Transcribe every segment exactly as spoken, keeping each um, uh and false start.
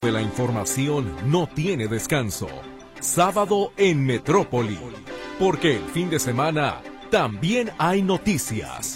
De la información no tiene descanso. Sábado en Metrópoli, porque el fin de semana también hay noticias.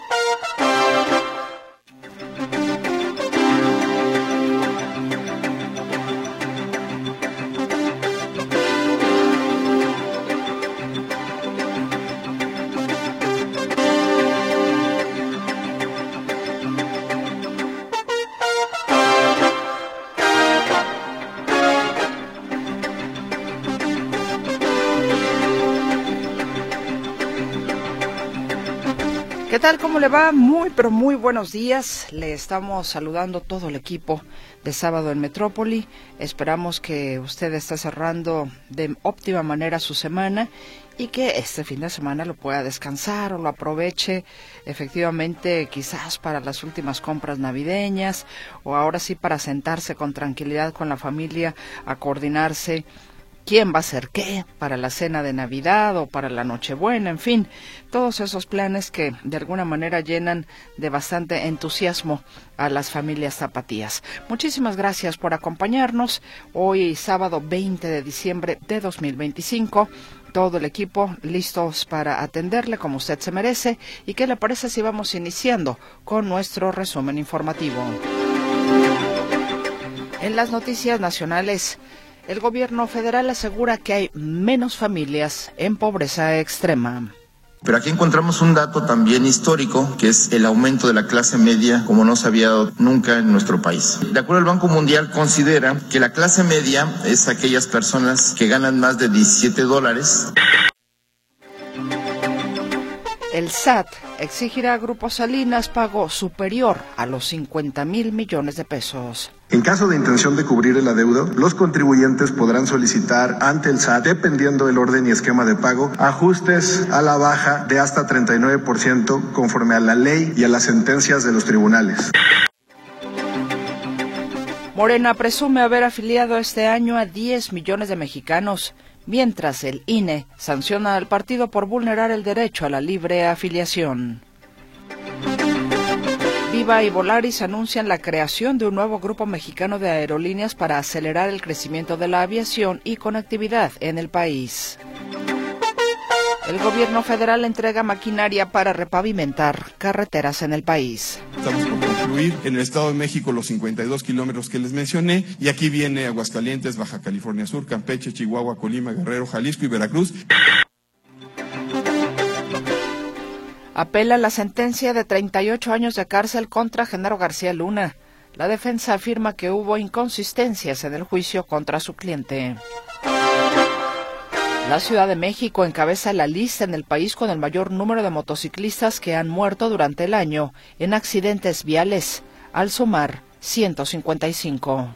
¿Qué tal? ¿Cómo le va? Muy, pero muy buenos días. Le estamos saludando todo el equipo de Sábado en Metrópoli. Esperamos que usted esté cerrando de óptima manera su semana y que este fin de semana lo pueda descansar o lo aproveche efectivamente quizás para las últimas compras navideñas o ahora sí para sentarse con tranquilidad con la familia a coordinarse quién va a hacer qué para la cena de Navidad o para la Nochebuena, en fin, todos esos planes que de alguna manera llenan de bastante entusiasmo a las familias zapatías. Muchísimas gracias por acompañarnos hoy sábado veinte de diciembre de dos mil veinticinco. Todo el equipo listos para atenderle como usted se merece. ¿Y qué le parece si vamos iniciando con nuestro resumen informativo? En las noticias nacionales, el gobierno federal asegura que hay menos familias en pobreza extrema. Pero aquí encontramos un dato también histórico, que es el aumento de la clase media como no se había dado nunca en nuestro país. De acuerdo al Banco Mundial, considera que la clase media es aquellas personas que ganan más de diecisiete dólares. El S A T exigirá a Grupo Salinas pago superior a los cincuenta mil millones de pesos. En caso de intención de cubrir el adeudo, los contribuyentes podrán solicitar ante el S A T, dependiendo del orden y esquema de pago, ajustes a la baja de hasta treinta y nueve por ciento conforme a la ley y a las sentencias de los tribunales. Morena presume haber afiliado este año a diez millones de mexicanos, mientras el I N E sanciona al partido por vulnerar el derecho a la libre afiliación. Viva y Volaris anuncian la creación de un nuevo grupo mexicano de aerolíneas para acelerar el crecimiento de la aviación y conectividad en el país. El gobierno federal entrega maquinaria para repavimentar carreteras en el país. Estamos por concluir en el Estado de México los cincuenta y dos kilómetros que les mencioné, y aquí viene Aguascalientes, Baja California Sur, Campeche, Chihuahua, Colima, Guerrero, Jalisco y Veracruz. Apela la sentencia de treinta y ocho años de cárcel contra Genaro García Luna. La defensa afirma que hubo inconsistencias en el juicio contra su cliente. La Ciudad de México encabeza la lista en el país con el mayor número de motociclistas que han muerto durante el año en accidentes viales, al sumar ciento cincuenta y cinco.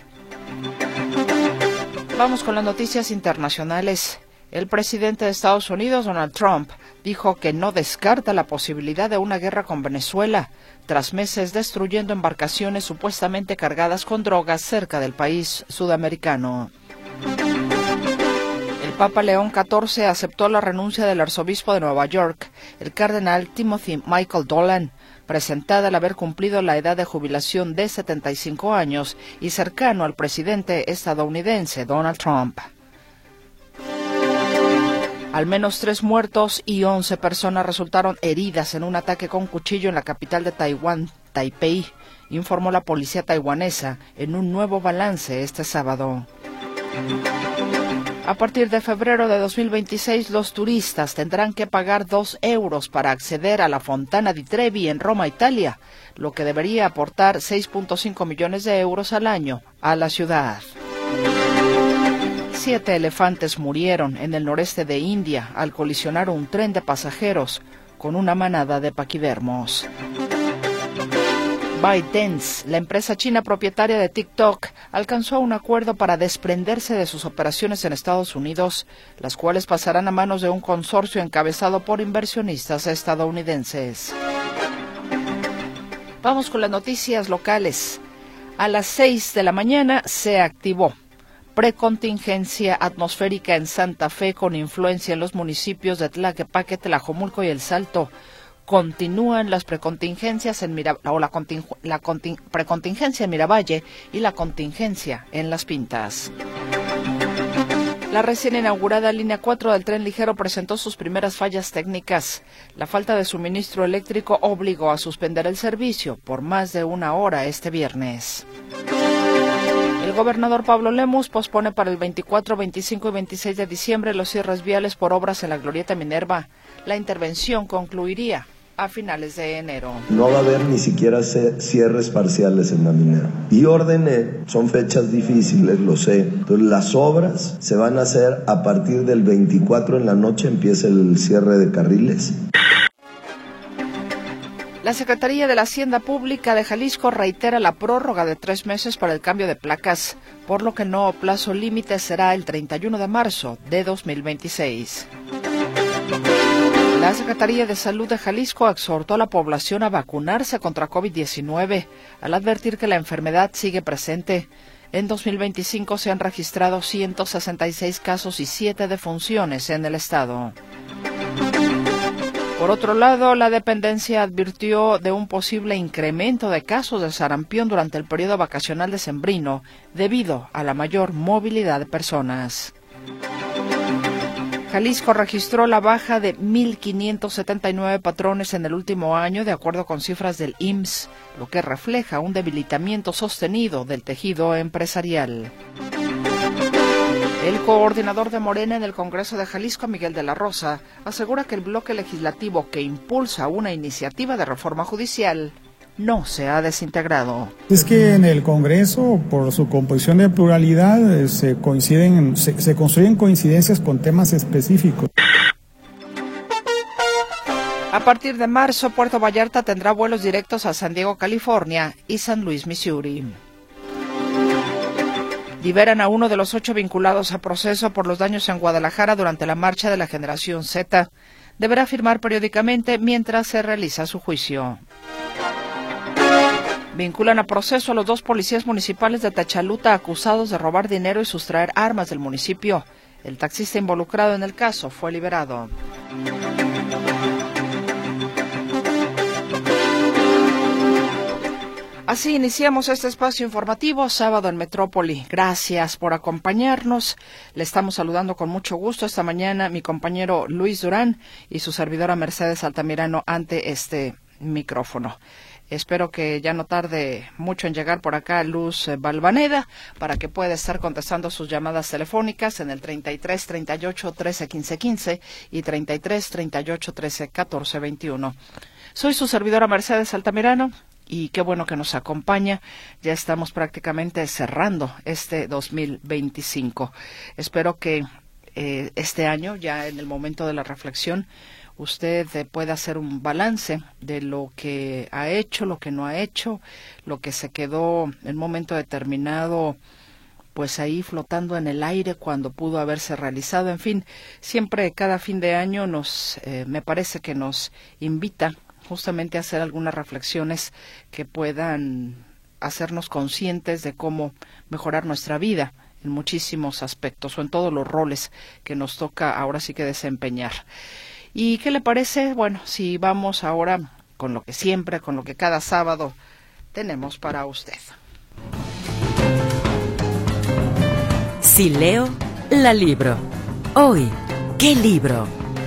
Vamos con las noticias internacionales. El presidente de Estados Unidos, Donald Trump, dijo que no descarta la posibilidad de una guerra con Venezuela, tras meses destruyendo embarcaciones supuestamente cargadas con drogas cerca del país sudamericano. El Papa León catorce aceptó la renuncia del arzobispo de Nueva York, el cardenal Timothy Michael Dolan, presentada al haber cumplido la edad de jubilación de setenta y cinco años y cercano al presidente estadounidense Donald Trump. Al menos tres muertos y once personas resultaron heridas en un ataque con cuchillo en la capital de Taiwán, Taipei, informó la policía taiwanesa en un nuevo balance este sábado. A partir de febrero de dos mil veintiséis, los turistas tendrán que pagar dos euros para acceder a la Fontana di Trevi en Roma, Italia, lo que debería aportar seis punto cinco millones de euros al año a la ciudad. Siete elefantes murieron en el noreste de India al colisionar un tren de pasajeros con una manada de paquidermos. ByteDance, la empresa china propietaria de TikTok, alcanzó un acuerdo para desprenderse de sus operaciones en Estados Unidos, las cuales pasarán a manos de un consorcio encabezado por inversionistas estadounidenses. Vamos con las noticias locales. A las seis de la mañana se activó precontingencia atmosférica en Santa Fe con influencia en los municipios de Tlaquepaque, Tlajomulco y El Salto, Continúan las precontingencias en Mira, o la, conting, la conting, precontingencia en Miravalle y la contingencia en Las Pintas. La recién inaugurada línea cuatro del tren ligero presentó sus primeras fallas técnicas. La falta de suministro eléctrico obligó a suspender el servicio por más de una hora este viernes. El gobernador Pablo Lemus pospone para el veinticuatro, veinticinco y veintiséis de diciembre los cierres viales por obras en la Glorieta Minerva. La intervención concluiría a finales de enero. No va a haber ni siquiera cierres parciales en la minera. Y ordené, son fechas difíciles, lo sé. Entonces las obras se van a hacer a partir del veinticuatro en la noche, empieza el cierre de carriles. La Secretaría de la Hacienda Pública de Jalisco reitera la prórroga de tres meses para el cambio de placas, por lo que el nuevo plazo límite será el treinta y uno de marzo de dos mil veintiséis. La Secretaría de Salud de Jalisco exhortó a la población a vacunarse contra COVID diecinueve, al advertir que la enfermedad sigue presente. En dos mil veinticinco se han registrado ciento sesenta y seis casos y siete defunciones en el estado. Por otro lado, la dependencia advirtió de un posible incremento de casos de sarampión durante el periodo vacacional decembrino, debido a la mayor movilidad de personas. Jalisco registró la baja de mil quinientos setenta y nueve patrones en el último año, de acuerdo con cifras del I M S S, lo que refleja un debilitamiento sostenido del tejido empresarial. El coordinador de Morena en el Congreso de Jalisco, Miguel de la Rosa, asegura que el bloque legislativo que impulsa una iniciativa de reforma judicial no se ha desintegrado. Es que en el Congreso, por su composición de pluralidad, se coinciden, se, se construyen coincidencias con temas específicos. A partir de marzo, Puerto Vallarta tendrá vuelos directos a San Diego, California y San Luis, Missouri. Liberan a uno de los ocho vinculados a proceso por los daños en Guadalajara durante la marcha de la Generación Z. Deberá firmar periódicamente mientras se realiza su juicio. Vinculan a proceso a los dos policías municipales de Tachaluta acusados de robar dinero y sustraer armas del municipio. El taxista involucrado en el caso fue liberado. Así iniciamos este espacio informativo, sábado en Metrópoli. Gracias por acompañarnos. Le estamos saludando con mucho gusto esta mañana mi compañero Luis Durán y su servidora Mercedes Altamirano ante este micrófono. Espero que ya no tarde mucho en llegar por acá Luz Balvaneda para que pueda estar contestando sus llamadas telefónicas en el treinta y tres, treinta y ocho, trece, quince, quince y treinta y tres, treinta y ocho, trece, catorce, veintiuno. Soy su servidora Mercedes Altamirano y qué bueno que nos acompaña. Ya estamos prácticamente cerrando este dos mil veinticinco. Espero que eh, este año, ya en el momento de la reflexión, usted puede hacer un balance de lo que ha hecho, lo que no ha hecho, lo que se quedó en un momento determinado, pues ahí flotando en el aire cuando pudo haberse realizado. En fin, siempre cada fin de año nos, eh, me parece que nos invita justamente a hacer algunas reflexiones que puedan hacernos conscientes de cómo mejorar nuestra vida en muchísimos aspectos o en todos los roles que nos toca ahora sí que desempeñar. ¿Y qué le parece? Bueno, si vamos ahora con lo que siempre, con lo que cada sábado tenemos para usted. Si leo, la libro. Hoy, ¿qué libro?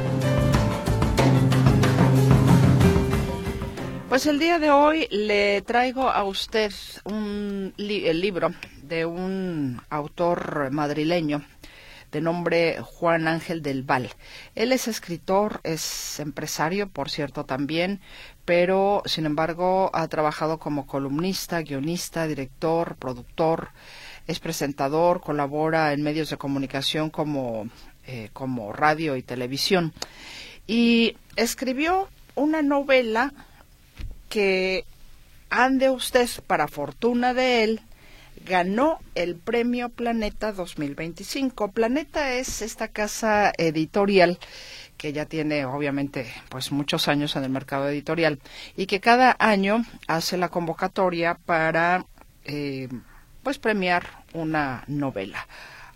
Pues el día de hoy le traigo a usted un li- el libro de un autor madrileño de nombre Juan Ángel del Val. Él es escritor, es empresario, por cierto, también, pero, sin embargo, ha trabajado como columnista, guionista, director, productor, es presentador, colabora en medios de comunicación como, eh, como radio y televisión. Y escribió una novela que, ande usted, para fortuna de él, ganó el premio Planeta dos mil veinticinco. Planeta es esta casa editorial que ya tiene obviamente pues muchos años en el mercado editorial y que cada año hace la convocatoria para eh, pues premiar una novela.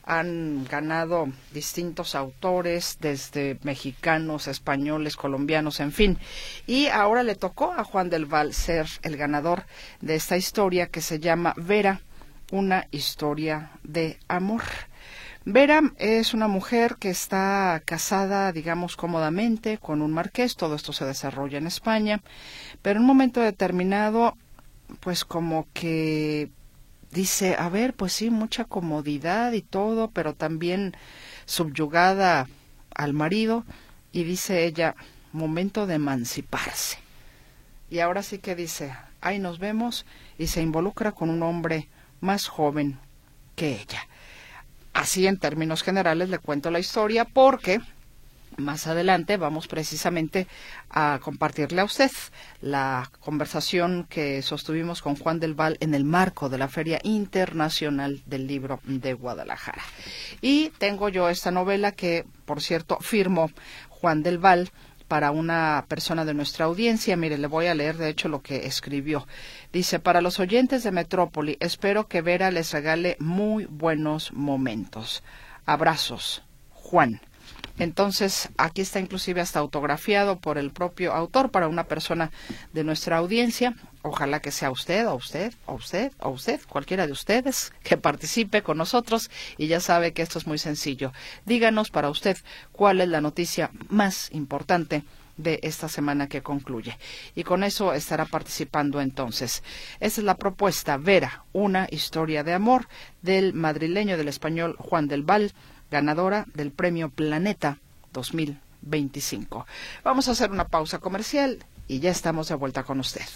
han ganado distintos autores, desde mexicanos, españoles, colombianos, en fin. Y ahora le tocó a Juan del Val ser el ganador de esta historia que se llama Vera, una historia de amor. Vera es una mujer que está casada, digamos, cómodamente con un marqués. Todo esto se desarrolla en España, pero en un momento determinado, pues como que dice, a ver, pues sí, mucha comodidad y todo, pero también subyugada al marido, y dice ella, momento de emanciparse. Y ahora sí que dice, ahí nos vemos, y se involucra con un hombre más joven que ella. Así, en términos generales, le cuento la historia porque más adelante vamos precisamente a compartirle a usted la conversación que sostuvimos con Juan del Val en el marco de la Feria Internacional del Libro de Guadalajara. Y tengo yo esta novela que, por cierto, firmó Juan del Val para una persona de nuestra audiencia. Mire, le voy a leer de hecho lo que escribió. Dice, para los oyentes de Metrópoli, espero que Vera les regale muy buenos momentos. Abrazos, Juan. Entonces, aquí está inclusive hasta autografiado por el propio autor para una persona de nuestra audiencia. Ojalá que sea usted, o usted, o usted, o usted, cualquiera de ustedes que participe con nosotros. Y ya sabe que esto es muy sencillo. Díganos para usted cuál es la noticia más importante de esta semana que concluye. Y con eso estará participando entonces. Esa es la propuesta, Vera, una historia de amor, del madrileño del español Juan del Val, ganadora del Premio Planeta dos mil veinticinco. Vamos a hacer una pausa comercial y ya estamos de vuelta con usted.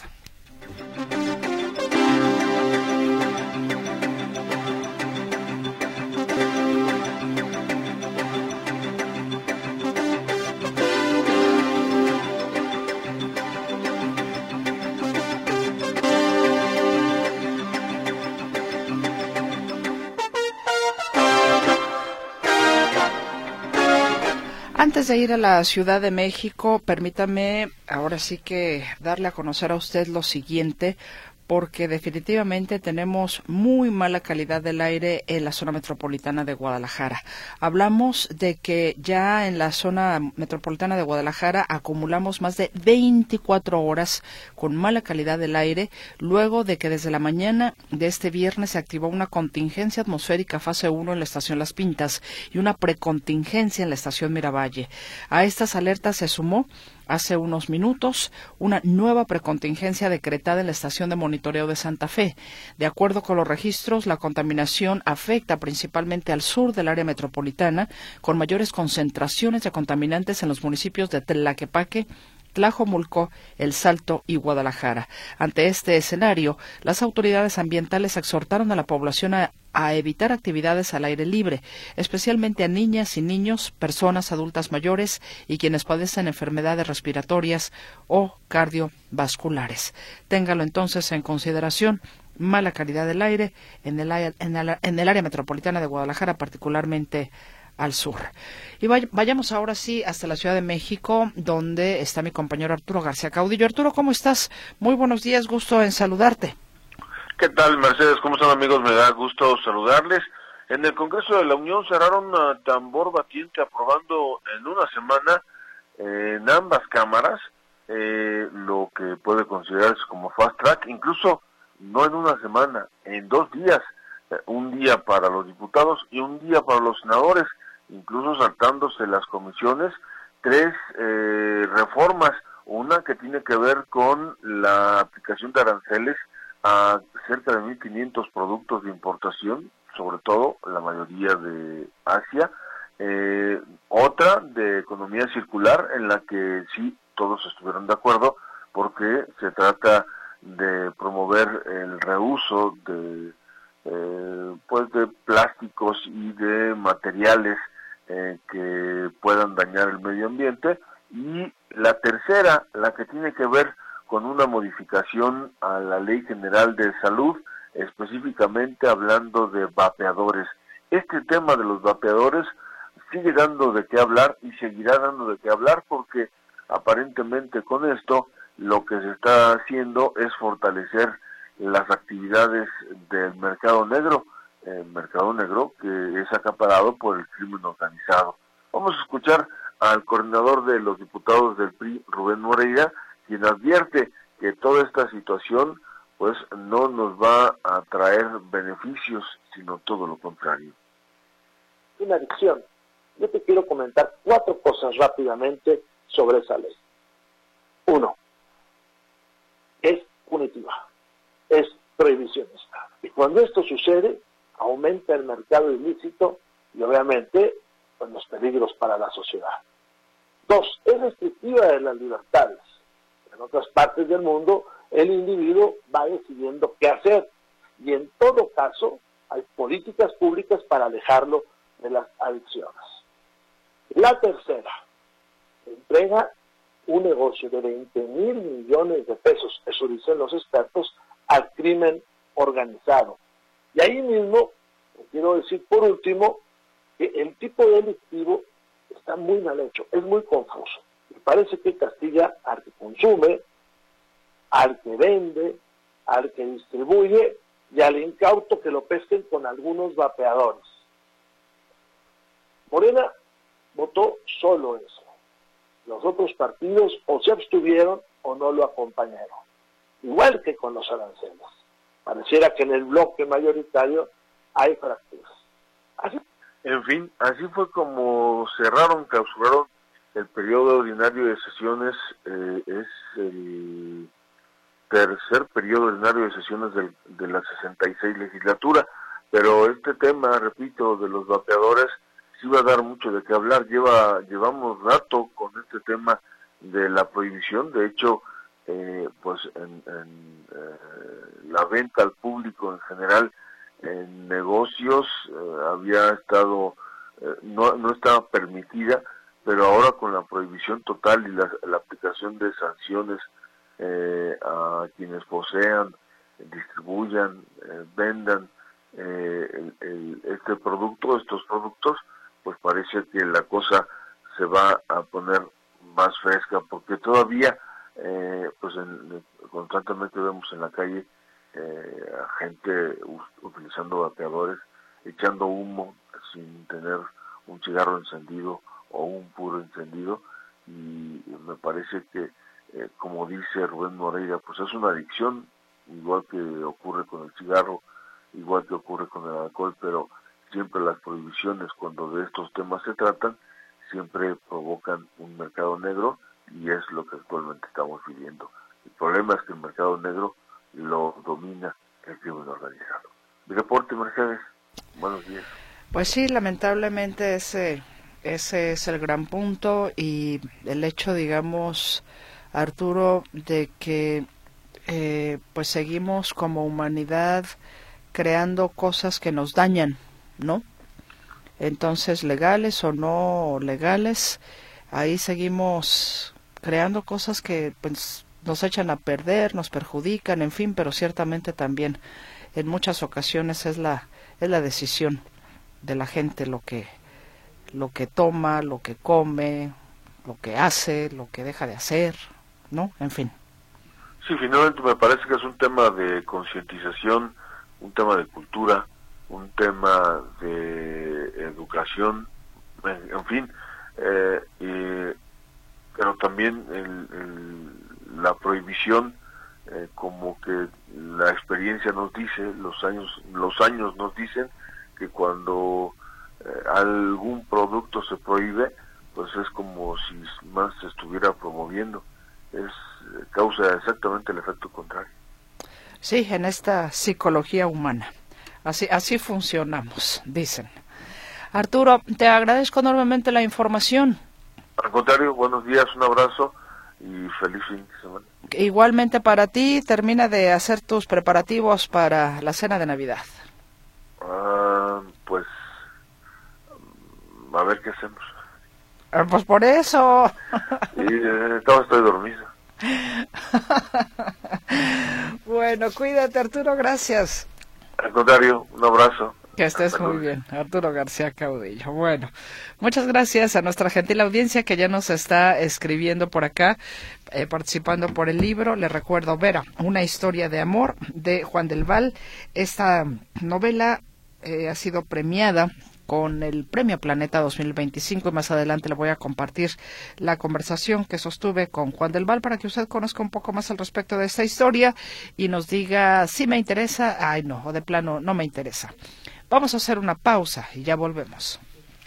Antes de ir a la Ciudad de México, permítame ahora sí que darle a conocer a usted lo siguiente, porque definitivamente tenemos muy mala calidad del aire en la zona metropolitana de Guadalajara. Hablamos de que ya en la zona metropolitana de Guadalajara acumulamos más de veinticuatro horas con mala calidad del aire, luego de que desde la mañana de este viernes se activó una contingencia atmosférica fase uno en la estación Las Pintas y una precontingencia en la estación Miravalle. A estas alertas se sumó hace unos minutos una nueva precontingencia decretada en la estación de monitoreo de Santa Fe. De acuerdo con los registros, la contaminación afecta principalmente al sur del área metropolitana, con mayores concentraciones de contaminantes en los municipios de Tlaquepaque, Tlajomulco, El Salto y Guadalajara. Ante este escenario, las autoridades ambientales exhortaron a la población a, a evitar actividades al aire libre, especialmente a niñas y niños, personas adultas mayores y quienes padecen enfermedades respiratorias o cardiovasculares. Téngalo entonces en consideración. Mala calidad del aire en el, en el, en el área metropolitana de Guadalajara, particularmente al sur. Y vayamos ahora sí hasta la Ciudad de México, donde está mi compañero Arturo García Caudillo. Arturo, ¿cómo estás? Muy buenos días, gusto en saludarte. ¿Qué tal, Mercedes? ¿Cómo están, amigos? Me da gusto saludarles. En el Congreso de la Unión cerraron a tambor batiente aprobando en una semana eh, en ambas cámaras eh, lo que puede considerarse como fast track, incluso no en una semana, en dos días, eh, un día para los diputados y un día para los senadores, incluso saltándose las comisiones, tres eh, reformas, una que tiene que ver con la aplicación de aranceles a cerca de mil quinientos productos de importación, sobre todo la mayoría de Asia, eh, otra de economía circular en la que sí todos estuvieron de acuerdo porque se trata de promover el reuso de eh, pues de plásticos y de materiales eh, que puedan dañar el medio ambiente, y la tercera, la que tiene que ver con una modificación a la Ley General de Salud, específicamente hablando de vapeadores. Este tema de los vapeadores sigue dando de qué hablar y seguirá dando de qué hablar porque aparentemente con esto lo que se está haciendo es fortalecer las actividades del mercado negro, eh, mercado negro que es acaparado por el crimen organizado. Vamos a escuchar al coordinador de los diputados del P R I, Rubén Moreira, quien advierte que toda esta situación pues no nos va a traer beneficios, sino todo lo contrario. Una adicción. Yo te quiero comentar cuatro cosas rápidamente sobre esa ley. Uno, es punitiva, es prohibicionista. Y cuando esto sucede, aumenta el mercado ilícito y obviamente pues, los peligros para la sociedad. Dos, es restrictiva de las libertades. En otras partes del mundo, el individuo va decidiendo qué hacer. Y en todo caso, hay políticas públicas para alejarlo de las adicciones. La tercera, entrega un negocio de veinte mil millones de pesos, eso dicen los expertos, al crimen organizado. Y ahí mismo, quiero decir por último, que el tipo delictivo está muy mal hecho, es muy confuso. Y parece que castiga al que consume, al que vende, al que distribuye y al incauto que lo pesquen con algunos vapeadores. Morena votó solo eso. Los otros partidos o se abstuvieron o no lo acompañaron. Igual que con los aranceles. Pareciera que en el bloque mayoritario hay fracturas. Así. En fin, así fue como cerraron, clausuraron el periodo ordinario de sesiones. Eh, es el tercer periodo ordinario de sesiones del, de la sesenta y seis legislatura. Pero este tema, repito, de los vapeadores, sí va a dar mucho de qué hablar. Lleva llevamos rato con este tema de la prohibición. De hecho, eh, pues en, en eh, la venta al público en general en negocios eh, había estado eh, no no estaba permitida, pero ahora con la prohibición total y la, la aplicación de sanciones eh, a quienes posean, distribuyan, eh, vendan eh, el, el, este producto, estos productos, pues parece que la cosa se va a poner más fresca, porque todavía eh, pues en, constantemente vemos en la calle eh, a gente utilizando vapeadores, echando humo sin tener un cigarro encendido o un puro encendido, y me parece que eh, como dice Rubén Moreira, pues es una adicción, igual que ocurre con el cigarro, igual que ocurre con el alcohol, pero siempre las prohibiciones, cuando de estos temas se tratan, siempre provocan un mercado negro, y es lo que actualmente estamos viviendo. El problema es que el mercado negro lo domina el crimen organizado. Mi reporte, Mercedes. Buenos días. Pues sí, lamentablemente ese, ese es el gran punto, y el hecho, digamos, Arturo, de que eh, pues seguimos como humanidad creando cosas que nos dañan, ¿no? Entonces, legales o no legales, ahí seguimos creando cosas que pues nos echan a perder, nos perjudican, en fin, pero ciertamente también en muchas ocasiones es la es la decisión de la gente lo que lo que toma, lo que come, lo que hace, lo que deja de hacer, ¿no? En fin. Sí, finalmente me parece que es un tema de concientización, un tema de cultura, un tema de educación, en, en fin, eh, y, pero también el, el, la prohibición, eh, como que la experiencia nos dice, los años, los años nos dicen que cuando eh, algún producto se prohíbe, pues es como si más se estuviera promoviendo, es causa exactamente el efecto contrario. Sí, en esta psicología humana. Así, así funcionamos, dicen. Arturo, te agradezco enormemente la información. Al contrario, buenos días, un abrazo y feliz fin de semana. Igualmente para ti, termina de hacer tus preparativos para la cena de Navidad. Ah, pues, a ver qué hacemos. Ah, pues por eso. Sí, eh, todavía estoy dormido. Bueno, cuídate, Arturo, gracias. Al contrario, un abrazo. Que estés muy bien, Arturo García Caudillo. Bueno, muchas gracias a nuestra gentil audiencia que ya nos está escribiendo por acá, eh, participando por el libro. Les recuerdo, Vera, una historia de amor de Juan del Val. Esta novela eh, ha sido premiada con el Premio Planeta dos mil veinticinco y más adelante le voy a compartir la conversación que sostuve con Juan del Val para que usted conozca un poco más al respecto de esta historia y nos diga si me interesa, ay no, o de plano no me interesa. Vamos a hacer una pausa y ya volvemos.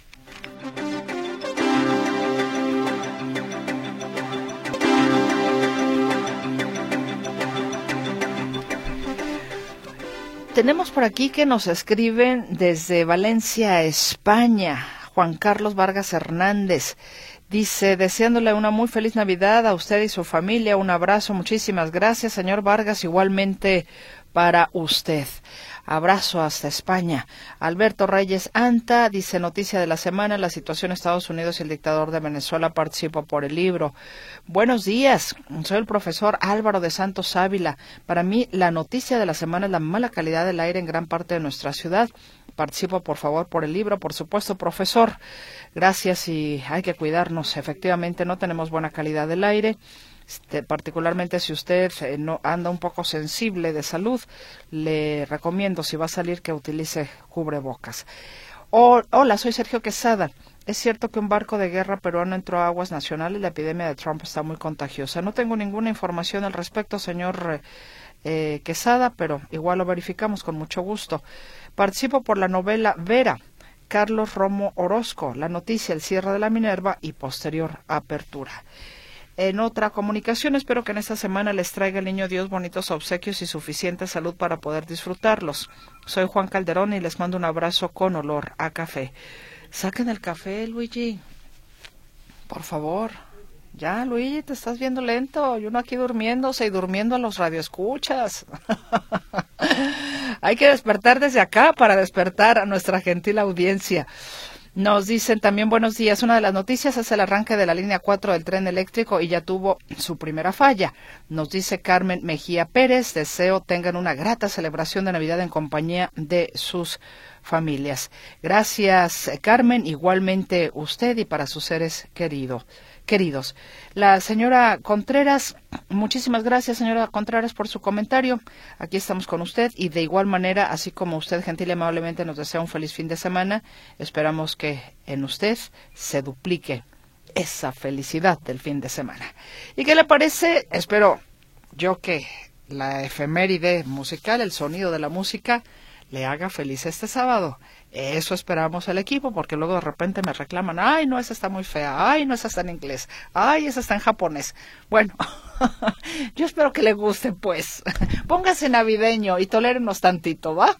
Tenemos por aquí que nos escriben desde Valencia, España, Juan Carlos Vargas Hernández. Dice, deseándole una muy feliz Navidad a usted y su familia. Un abrazo, muchísimas gracias, señor Vargas, igualmente para usted. Abrazo hasta España. Alberto Reyes Anta dice, noticia de la semana, la situación en Estados Unidos y el dictador de Venezuela, participo por el libro. Buenos días, soy el profesor Álvaro de Santos Ávila. Para mí, la noticia de la semana es la mala calidad del aire en gran parte de nuestra ciudad. Participo, por favor, por el libro, por supuesto, profesor. Gracias y hay que cuidarnos. Efectivamente, no tenemos buena calidad del aire. Este, particularmente si usted eh, no anda un poco sensible de salud, le recomiendo, si va a salir, que utilice cubrebocas. Oh, hola, soy Sergio Quesada. Es cierto que un barco de guerra peruano entró a aguas nacionales. La epidemia de Trump está muy contagiosa. No tengo ninguna información al respecto, señor eh, Quesada, pero igual lo verificamos con mucho gusto. Participo por la novela Vera, Carlos Romo Orozco, la noticia, el cierre de la Minerva y posterior apertura. En otra comunicación, espero que en esta semana les traiga el Niño Dios bonitos obsequios y suficiente salud para poder disfrutarlos. Soy Juan Calderón y les mando un abrazo con olor a café. Saquen el café, Luigi. Por favor. Ya, Luigi, te estás viendo lento. Y uno aquí durmiéndose y durmiendo a los radioescuchas. Hay que despertar desde acá para despertar a nuestra gentil audiencia. Nos dicen también buenos días. Una de las noticias es el arranque de la línea cuatro del tren eléctrico y ya tuvo su primera falla. Nos dice Carmen Mejía Pérez. Deseo tengan una grata celebración de Navidad en compañía de sus familias. Gracias, Carmen. Igualmente usted y para sus seres queridos. Queridos. La señora Contreras, muchísimas gracias, señora Contreras, por su comentario. Aquí estamos con usted y de igual manera, así como usted gentil y amablemente nos desea un feliz fin de semana, esperamos que en usted se duplique esa felicidad del fin de semana. ¿Y qué le parece? Espero yo que la efeméride musical, el sonido de la música, le haga feliz este sábado. Eso esperamos el equipo, porque luego de repente me reclaman, ay, no, esa está muy fea, ay, no, esa está en inglés, ay, esa está en japonés. Bueno, yo espero que le guste, pues. Póngase navideño y tolérenos tantito, ¿va?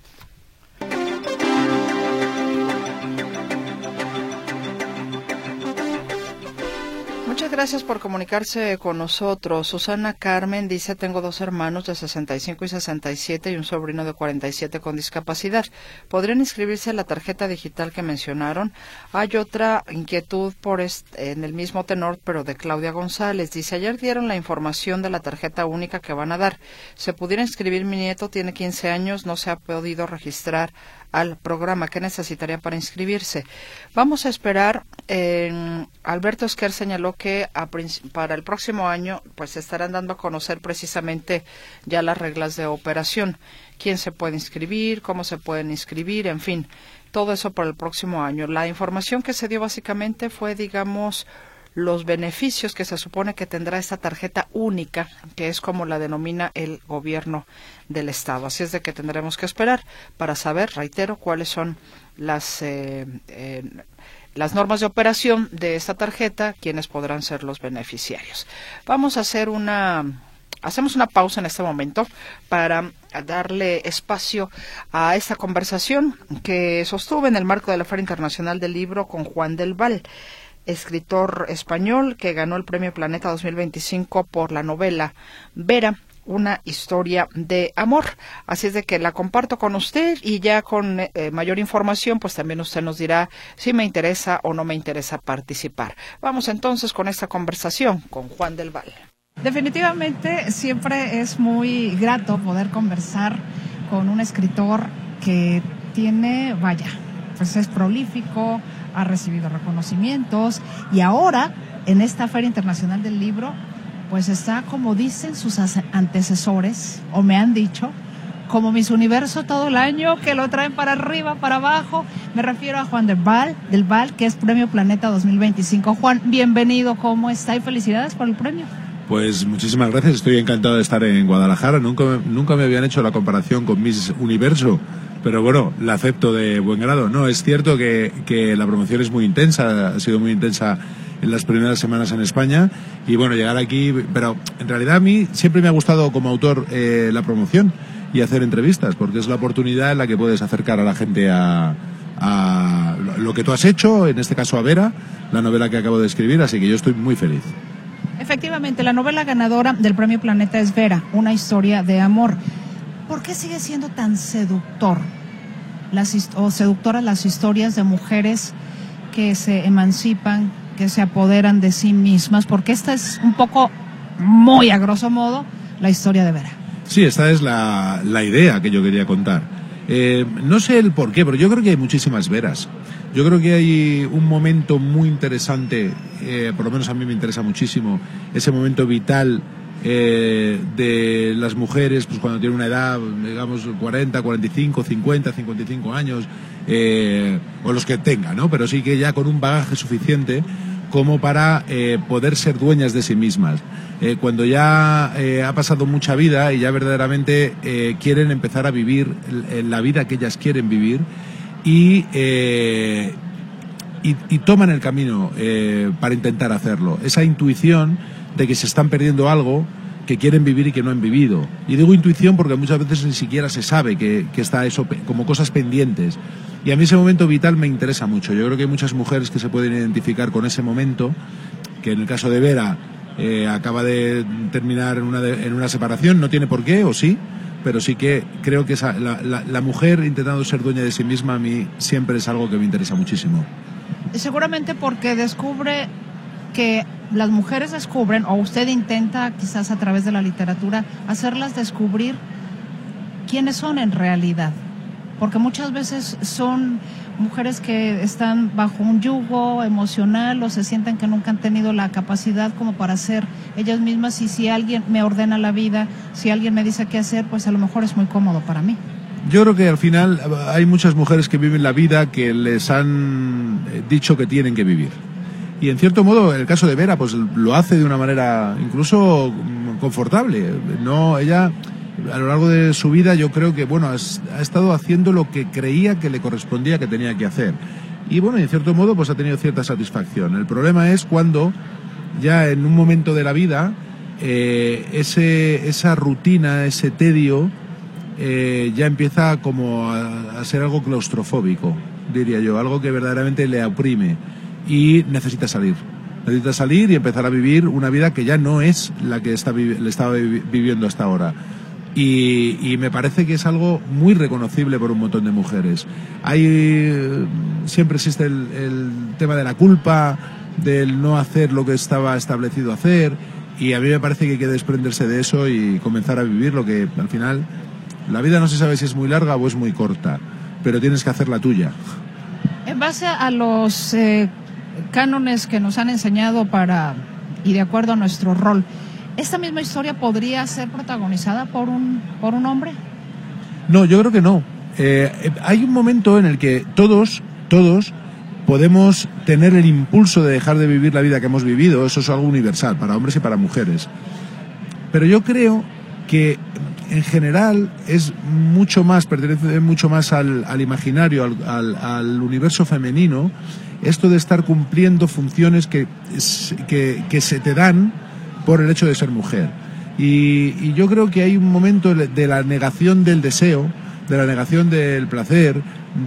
Muchas gracias por comunicarse con nosotros. Susana Carmen dice, tengo dos hermanos de sesenta y cinco y sesenta y siete y un sobrino de cuarenta y siete con discapacidad. ¿Podrían inscribirse a la tarjeta digital que mencionaron? Hay otra inquietud por este, en el mismo tenor, pero de Claudia González. Dice, ayer dieron la información de la tarjeta única que van a dar. ¿Se pudiera inscribir? Mi nieto tiene quince años, no se ha podido registrar al programa. ¿Qué necesitaría para inscribirse? Vamos a esperar. Eh, Alberto Esquer señaló que a, para el próximo año pues se estarán dando a conocer precisamente ya las reglas de operación. ¿Quién se puede inscribir? ¿Cómo se pueden inscribir? En fin, todo eso para el próximo año. La información que se dio básicamente fue, digamos, los beneficios que se supone que tendrá esta tarjeta única, que es como la denomina el gobierno del Estado. Así es de que tendremos que esperar para saber, reitero, cuáles son las eh, eh, las normas de operación de esta tarjeta, quiénes podrán ser los beneficiarios. Vamos a hacer una hacemos una pausa en este momento para darle espacio a esta conversación que sostuve en el marco de la Feria Internacional del Libro con Juan del Val, escritor español que ganó el Premio Planeta dos mil veinticinco por la novela Vera, una historia de amor. Así es de que la comparto con usted y ya con eh, mayor información, pues también usted nos dirá si me interesa o no me interesa participar. Vamos entonces con esta conversación con Juan del Val. Definitivamente siempre es muy grato poder conversar con un escritor que tiene, vaya, pues es prolífico, ha recibido reconocimientos y ahora en esta Feria Internacional del Libro pues está, como dicen sus antecesores o me han dicho, como Miss Universo todo el año, que lo traen para arriba, para abajo. Me refiero a Juan del Val, del Val, que es Premio Planeta dos mil veinticinco. Juan, bienvenido, ¿cómo está? Y felicidades por el premio. Pues muchísimas gracias, estoy encantado de estar en Guadalajara. Nunca, nunca me habían hecho la comparación con Miss Universo, pero bueno, la acepto de buen grado. No, es cierto que, que la promoción es muy intensa, ha sido muy intensa en las primeras semanas en España, y bueno, llegar aquí, pero en realidad a mí siempre me ha gustado como autor eh, la promoción y hacer entrevistas, porque es la oportunidad en la que puedes acercar a la gente a, a lo que tú has hecho, en este caso a Vera, la novela que acabo de escribir, así que yo estoy muy feliz. Efectivamente, la novela ganadora del Premio Planeta es Vera, una historia de amor. ¿Por qué sigue siendo tan seductor las, o seductoras las historias de mujeres que se emancipan, que se apoderan de sí mismas? Porque esta es un poco, muy a grosso modo, la historia de Vera. Sí, esta es la, la idea que yo quería contar. Eh, no sé el por qué, pero yo creo que hay muchísimas Veras. Yo creo que hay un momento muy interesante, eh, por lo menos a mí me interesa muchísimo, ese momento vital eh, de las mujeres, pues cuando tienen una edad, digamos, cuarenta, cuarenta y cinco, cincuenta, cincuenta y cinco años, eh, o los que tengan, ¿no? Pero sí que ya con un bagaje suficiente como para eh, poder ser dueñas de sí mismas. Eh, cuando ya eh, ha pasado mucha vida y ya verdaderamente eh, quieren empezar a vivir la vida que ellas quieren vivir y, eh, y, y toman el camino eh, para intentar hacerlo. Esa intuición de que se están perdiendo algo que quieren vivir y que no han vivido. Y digo intuición porque muchas veces ni siquiera se sabe que, que está eso como cosas pendientes. Y a mí ese momento vital me interesa mucho. Yo creo que hay muchas mujeres que se pueden identificar con ese momento, que en el caso de Vera eh, acaba de terminar en una, de, en una separación, no tiene por qué, o sí, pero sí que creo que esa, la, la, la mujer intentando ser dueña de sí misma a mí siempre es algo que me interesa muchísimo. Seguramente porque descubre que las mujeres descubren, o usted intenta quizás a través de la literatura hacerlas descubrir quiénes son en realidad, porque muchas veces son mujeres que están bajo un yugo emocional o se sienten que nunca han tenido la capacidad como para ser ellas mismas, y si alguien me ordena la vida, si alguien me dice qué hacer, pues a lo mejor es muy cómodo para mí. Yo creo que al final hay muchas mujeres que viven la vida que les han dicho que tienen que vivir. Y en cierto modo, el caso de Vera, pues lo hace de una manera incluso confortable. No, ella, a lo largo de su vida, yo creo que, bueno, ha, ha estado haciendo lo que creía que le correspondía, que tenía que hacer. Y bueno, en cierto modo, pues ha tenido cierta satisfacción. El problema es cuando, ya en un momento de la vida, eh, ese, esa rutina, ese tedio, eh, ya empieza como a, a ser algo claustrofóbico, diría yo, algo que verdaderamente le oprime. Y necesita salir, necesita salir y empezar a vivir una vida que ya no es la que está vi- le estaba vi- viviendo hasta ahora. Y, y me parece que es algo muy reconocible por un montón de mujeres. Hay, siempre existe el, el tema de la culpa, del no hacer lo que estaba establecido hacer, y a mí me parece que hay que desprenderse de eso y comenzar a vivir lo que al final, la vida no se sabe si es muy larga o es muy corta, pero tienes que hacer la tuya. En base a los eh, cánones que nos han enseñado para y de acuerdo a nuestro rol, ¿esta misma historia podría ser protagonizada por un por un hombre? No, yo creo que no. Eh, hay un momento en el que todos, todos podemos tener el impulso de dejar de vivir la vida que hemos vivido. Eso es algo universal para hombres y para mujeres. Pero yo creo que en general es mucho más, pertenece mucho más al, al imaginario, al, al, al universo femenino, esto de estar cumpliendo funciones que, que, que se te dan por el hecho de ser mujer. Y, y yo creo que hay un momento de la negación del deseo, de la negación del placer,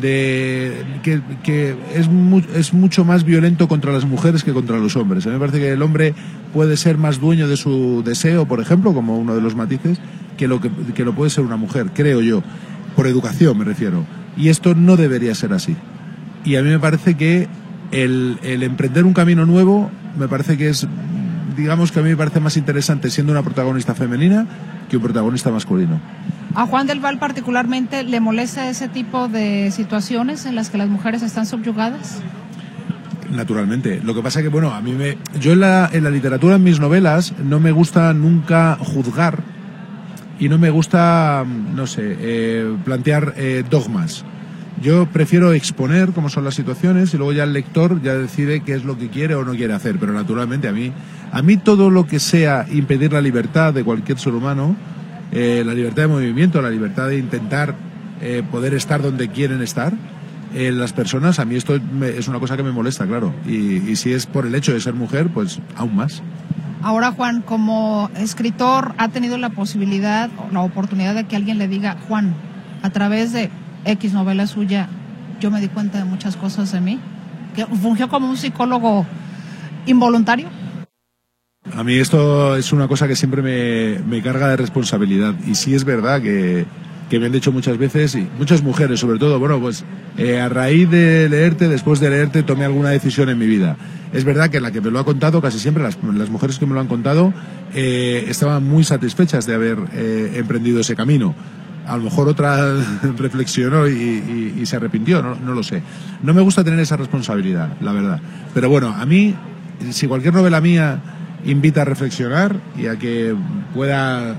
de que, que es, mu, es mucho más violento contra las mujeres que contra los hombres. A mí me parece que el hombre puede ser más dueño de su deseo, por ejemplo, como uno de los matices, que lo que, que lo puede ser una mujer, creo yo, por educación me refiero. Y esto no debería ser así. Y a mí me parece que el, el emprender un camino nuevo, me parece que es, digamos que a mí me parece más interesante siendo una protagonista femenina que un protagonista masculino. ¿A Juan del Val particularmente le molesta ese tipo de situaciones en las que las mujeres están subyugadas? Naturalmente. Lo que pasa que, bueno, a mí me... Yo en la, en la literatura, en mis novelas, no me gusta nunca juzgar y no me gusta, no sé, eh, plantear eh, dogmas. Yo prefiero exponer cómo son las situaciones y luego ya el lector ya decide qué es lo que quiere o no quiere hacer. Pero naturalmente a mí, a mí todo lo que sea impedir la libertad de cualquier ser humano, eh, la libertad de movimiento, la libertad de intentar eh, poder estar donde quieren estar, eh, las personas, a mí esto me, es una cosa que me molesta, claro. Y, y si es por el hecho de ser mujer, pues aún más. Ahora, Juan, como escritor, ¿ha tenido la posibilidad o la oportunidad de que alguien le diga, Juan, a través de X novela suya, yo me di cuenta de muchas cosas de mí? ¿Que fungió como un psicólogo involuntario? A mí esto es una cosa que siempre me, me carga de responsabilidad. Y sí es verdad que, que me han dicho muchas veces, y muchas mujeres sobre todo, bueno, pues eh, a raíz de leerte, después de leerte, tomé alguna decisión en mi vida. Es verdad que la que me lo ha contado, casi siempre las, las mujeres que me lo han contado, eh, estaban muy satisfechas de haber eh, emprendido ese camino. A lo mejor otra reflexionó y, y, y se arrepintió, no, no lo sé. No me gusta tener esa responsabilidad, la verdad. Pero bueno, a mí, si cualquier novela mía invita a reflexionar y a que pueda,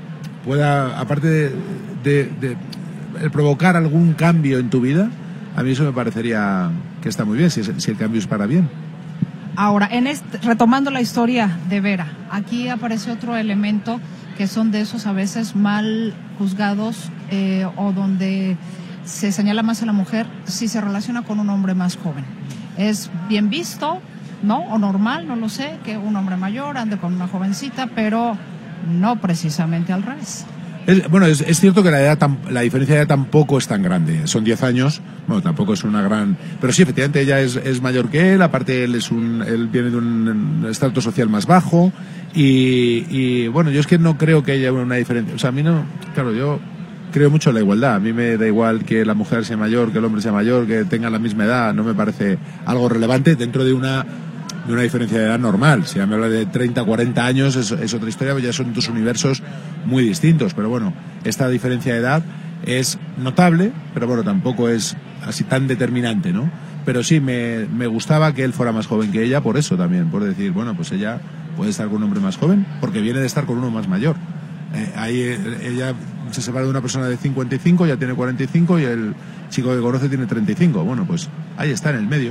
pueda aparte de, de, de el provocar algún cambio en tu vida, a mí eso me parecería que está muy bien, si, es, si el cambio es para bien. Ahora, en este, retomando la historia de Vera, aquí aparece otro elemento que son de esos a veces mal juzgados eh, o donde se señala más a la mujer si se relaciona con un hombre más joven. Es bien visto, ¿no? O normal, no lo sé, que un hombre mayor ande con una jovencita, pero no precisamente al revés. Es, bueno, es, es cierto que la edad tam, la diferencia de edad tampoco es tan grande. Son diez años, bueno, tampoco es una gran... Pero sí, efectivamente, ella es, es mayor que él, aparte él es un él viene de un estrato social más bajo y, y, bueno, yo es que no creo que haya una diferencia. O sea, a mí no... Claro, yo creo mucho en la igualdad. A mí me da igual que la mujer sea mayor, que el hombre sea mayor, que tengan la misma edad. No me parece algo relevante dentro de una... de una diferencia de edad normal. Si ya me habla de treinta, cuarenta años es, es otra historia, ya son dos universos muy distintos, pero bueno, esta diferencia de edad es notable, pero bueno, tampoco es así tan determinante, ¿no? Pero sí, me, me gustaba que él fuera más joven que ella, por eso también, por decir, bueno, pues ella puede estar con un hombre más joven, porque viene de estar con uno más mayor. Eh, ahí ella se separa de una persona de cincuenta y cinco, ya tiene cuarenta y cinco, y el chico que conoce tiene treinta y cinco. Bueno, pues ahí está, en el medio.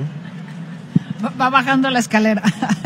Va bajando la escalera.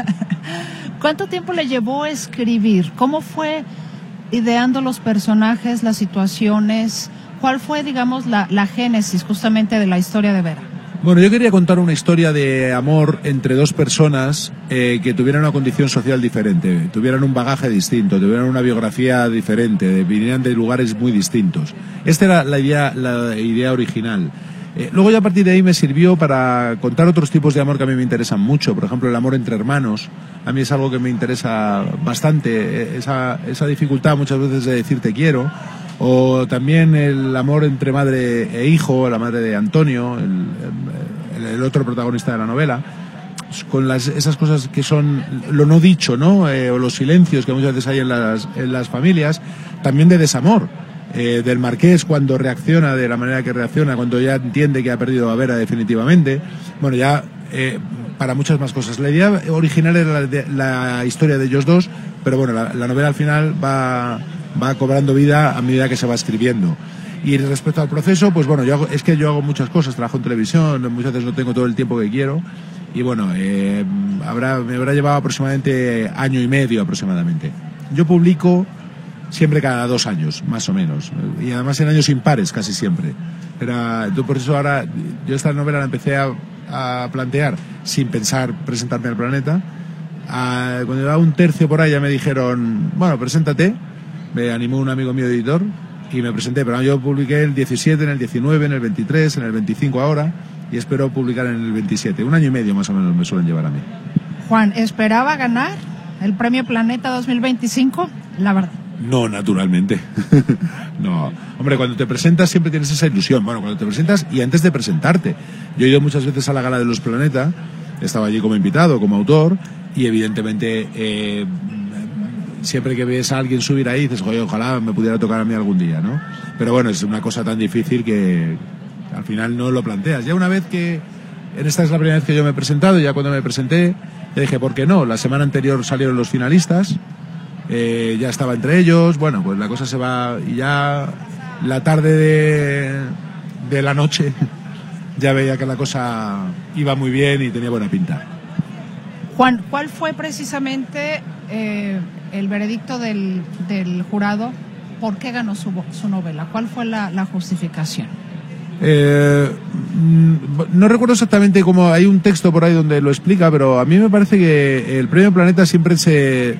¿Cuánto tiempo le llevó a escribir? ¿Cómo fue ideando los personajes, las situaciones? ¿Cuál fue, digamos, la, la génesis justamente de la historia de Vera? Bueno, yo quería contar una historia de amor entre dos personas eh, que tuvieran una condición social diferente, tuvieran un bagaje distinto, tuvieran una biografía diferente, vinieran de lugares muy distintos. Esta era la idea, la idea original. Eh, luego ya a partir de ahí me sirvió para contar otros tipos de amor que a mí me interesan mucho. Por ejemplo, el amor entre hermanos. A mí es algo que me interesa bastante. Esa, esa dificultad muchas veces de decir te quiero. O también el amor entre madre e hijo, la madre de Antonio, el, el, el otro protagonista de la novela. Con las, esas cosas que son lo no dicho, ¿no? Eh, o los silencios que muchas veces hay en las, en las familias. También de desamor. Eh, del Marqués cuando reacciona de la manera que reacciona, cuando ya entiende que ha perdido a Vera definitivamente. Bueno, ya eh, para muchas más cosas. La idea original era la, de, la historia de ellos dos, pero bueno, la, la novela al final va, va cobrando vida a medida que se va escribiendo. Y respecto al proceso, pues bueno, yo hago, es que yo hago muchas cosas, trabajo en televisión, muchas veces no tengo todo el tiempo que quiero, y bueno, eh, habrá, me habrá llevado aproximadamente año y medio aproximadamente. Yo publico siempre cada dos años, más o menos. Y además en años impares, casi siempre. Era, por eso ahora, yo esta novela la empecé a, a plantear sin pensar presentarme al Planeta. A, cuando llevaba un tercio por ahí ya me dijeron, bueno, preséntate. Me animó un amigo mío editor y me presenté. Pero yo publiqué el diecisiete, en el diecinueve, en el veintitrés, en el veinticinco ahora. Y espero publicar en el veintisiete. Un año y medio más o menos me suelen llevar a mí. Juan, ¿esperaba ganar el Premio Planeta dos mil veinticinco? La verdad. No, naturalmente. No. Hombre, cuando te presentas siempre tienes esa ilusión. Bueno, cuando te presentas y antes de presentarte. Yo he ido muchas veces a la Gala de los Planeta, estaba allí como invitado, como autor, y evidentemente eh, siempre que ves a alguien subir ahí dices, oye, ojalá me pudiera tocar a mí algún día, ¿no? Pero bueno, es una cosa tan difícil que al final no lo planteas. Ya una vez que... En esta es la primera vez que yo me he presentado, y ya cuando me presenté, ya dije, ¿por qué no? La semana anterior salieron los finalistas. eh, ya estaba entre ellos, bueno, pues la cosa se va, y ya la tarde de, de la noche ya veía que la cosa iba muy bien y tenía buena pinta. Juan, ¿cuál fue precisamente eh, el veredicto del, del jurado? ¿Por qué ganó su, su novela? ¿Cuál fue la, la justificación? Eh, no recuerdo exactamente cómo, hay un texto por ahí donde lo explica, pero a mí me parece que el Premio Planeta siempre se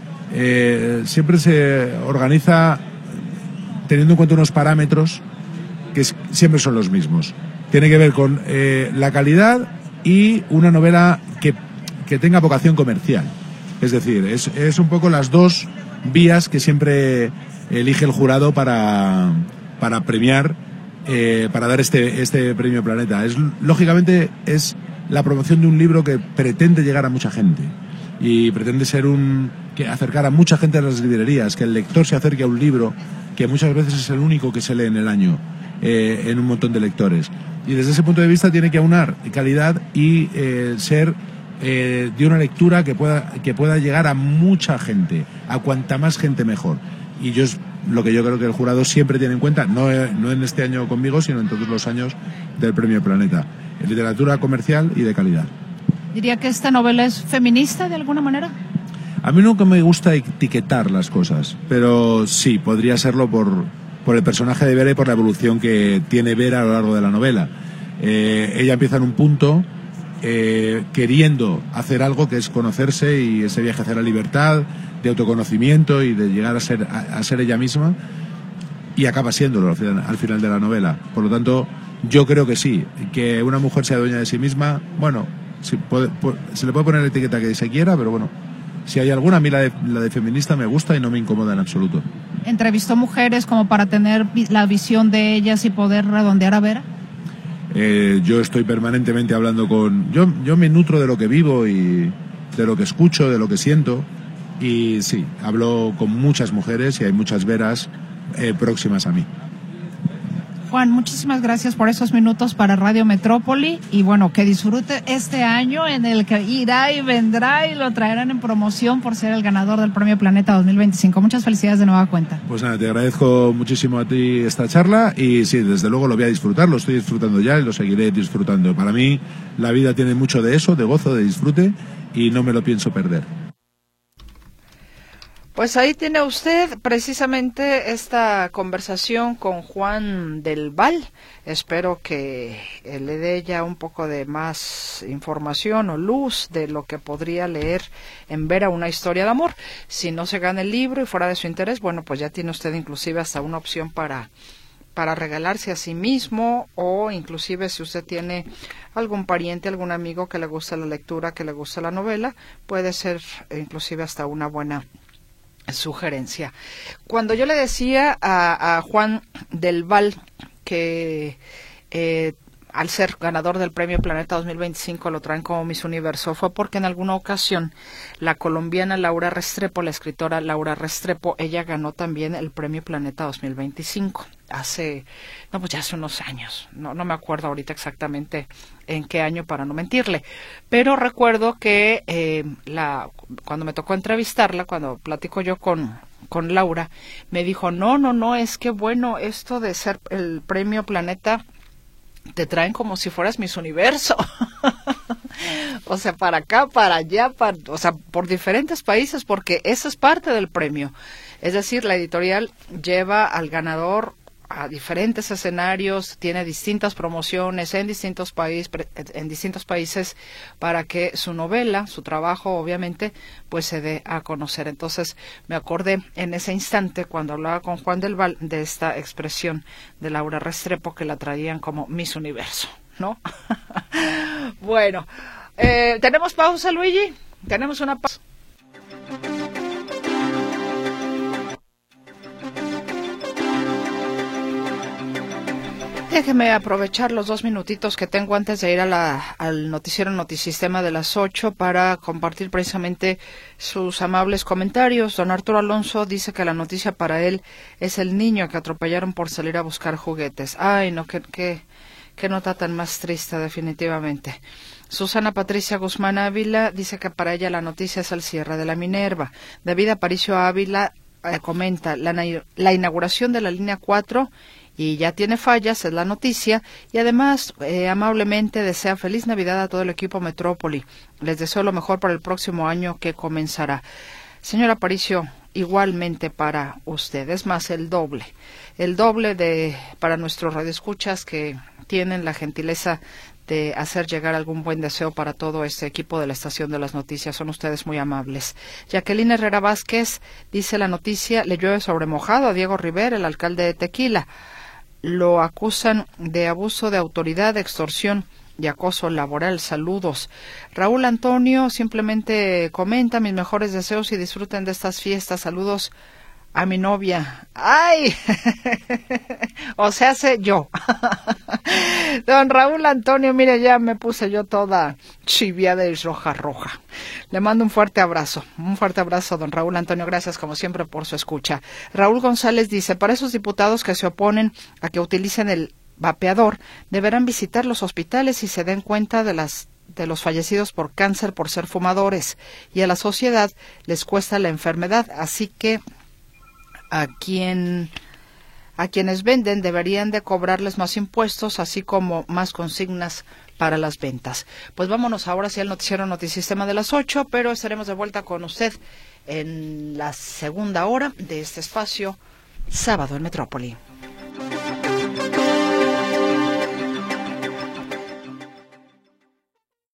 eh, siempre se organiza teniendo en cuenta unos parámetros que es, siempre son los mismos. Tiene que ver con eh, la calidad y una novela que, que tenga vocación comercial. Es decir, es, es un poco las dos vías que siempre elige el jurado para, para premiar, eh, para dar este, este Premio Planeta. Es, lógicamente es la promoción de un libro que pretende llegar a mucha gente y pretende ser un que acercar a mucha gente a las librerías, que el lector se acerque a un libro que muchas veces es el único que se lee en el año, eh, en un montón de lectores. Y desde ese punto de vista tiene que aunar calidad y eh, ser eh, de una lectura que pueda, que pueda llegar a mucha gente, a cuanta más gente mejor. Y yo es lo que yo creo que el jurado siempre tiene en cuenta, no, no en este año conmigo, sino en todos los años del Premio Planeta, en literatura comercial y de calidad. ¿Diría que esta novela es feminista de alguna manera? A mí nunca me gusta etiquetar las cosas, pero sí, podría serlo por, por el personaje de Vera y por la evolución que tiene Vera a lo largo de la novela. Eh, ella empieza en un punto eh, queriendo hacer algo que es conocerse y ese viaje hacia la libertad, de autoconocimiento y de llegar a ser, a, a ser ella misma, y acaba siéndolo al final, al final de la novela. Por lo tanto, yo creo que sí, que una mujer sea dueña de sí misma, bueno, sí, puede, puede, se le puede poner la etiqueta que se quiera, pero bueno, si hay alguna, a mí la de, la de feminista me gusta y no me incomoda en absoluto. ¿Entrevistó mujeres como para tener la visión de ellas y poder redondear a Vera? Eh, yo estoy permanentemente hablando con... Yo, yo me nutro de lo que vivo y de lo que escucho, de lo que siento, y sí, hablo con muchas mujeres y hay muchas Veras eh, próximas a mí. Juan, muchísimas gracias por esos minutos para Radio Metrópoli y bueno, que disfrute este año en el que irá y vendrá y lo traerán en promoción por ser el ganador del Premio Planeta dos mil veinticinco. Muchas felicidades de nueva cuenta. Pues nada, te agradezco muchísimo a ti esta charla y sí, desde luego lo voy a disfrutar, lo estoy disfrutando ya y lo seguiré disfrutando. Para mí la vida tiene mucho de eso, de gozo, de disfrute y no me lo pienso perder. Pues ahí tiene usted precisamente esta conversación con Juan del Val. Espero que le dé ya un poco de más información o luz de lo que podría leer en Vera, una historia de amor. Si no se gana el libro y fuera de su interés, bueno, pues ya tiene usted inclusive hasta una opción para, para regalarse a sí mismo, o inclusive si usted tiene algún pariente, algún amigo que le gusta la lectura, que le gusta la novela, puede ser inclusive hasta una buena sugerencia. Cuando yo le decía a, a Juan del Val que eh, al ser ganador del Premio Planeta dos mil veinticinco lo traen como Miss Universo, fue porque en alguna ocasión la colombiana Laura Restrepo, la escritora Laura Restrepo, ella ganó también el Premio Planeta dos mil veinticinco. Hace, no, pues ya hace unos años, no, no me acuerdo ahorita exactamente en qué año para no mentirle, pero recuerdo que eh, la, cuando me tocó entrevistarla, cuando platico yo con, con Laura, me dijo, no, no, no, es que bueno, esto de ser el Premio Planeta te traen como si fueras Miss Universo. O sea, para acá, para allá, para, o sea, por diferentes países, porque eso es parte del premio. Es decir, la editorial lleva al ganador a diferentes escenarios, tiene distintas promociones en distintos países, en distintos países para que su novela, su trabajo, obviamente, pues se dé a conocer. Entonces, me acordé en ese instante cuando hablaba con Juan del Val de esta expresión de Laura Restrepo que la traían como Miss Universo, ¿no? Bueno, eh, ¿tenemos pausa, Luigi? Tenemos una pausa. Déjeme aprovechar los dos minutitos que tengo antes de ir a la, al noticiero Notisistema de las ocho para compartir precisamente sus amables comentarios. Don Arturo Alonso dice que la noticia para él es el niño que atropellaron por salir a buscar juguetes. Ay, no, qué, qué, Qué nota tan más triste, definitivamente. Susana Patricia Guzmán Ávila dice que para ella la noticia es el cierre de la Minerva. David Aparicio Ávila eh, comenta la, la inauguración de la línea cuatro y ya tiene fallas, es la noticia, y además eh, amablemente desea feliz Navidad a todo el equipo Metrópoli. Les deseo lo mejor para el próximo año que comenzará. Señor Aparicio, igualmente para usted, es más, el doble, el doble de para nuestros radioescuchas que tienen la gentileza de hacer llegar algún buen deseo para todo este equipo de la Estación de las Noticias. Son ustedes muy amables. Jacqueline Herrera Vázquez dice la noticia, le llueve sobre mojado a Diego Rivera, el alcalde de Tequila. Lo acusan de abuso de autoridad, extorsión y acoso laboral. Saludos. Raúl Antonio simplemente comenta mis mejores deseos y disfruten de estas fiestas. Saludos a mi novia. ¡Ay! O sea, sé yo. Don Raúl Antonio, mire, ya me puse yo toda chiviada y roja, roja. Le mando un fuerte abrazo. Un fuerte abrazo, don Raúl Antonio. Gracias, como siempre, por su escucha. Raúl González dice, para esos diputados que se oponen a que utilicen el vapeador, deberán visitar los hospitales y se den cuenta de las de los fallecidos por cáncer por ser fumadores. Y a la sociedad les cuesta la enfermedad, así que a quien a quienes venden deberían de cobrarles más impuestos, así como más consignas para las ventas. Pues vámonos ahora sí al noticiero Notisistema de las ocho, pero estaremos de vuelta con usted en la segunda hora de este espacio Sábado en Metrópoli.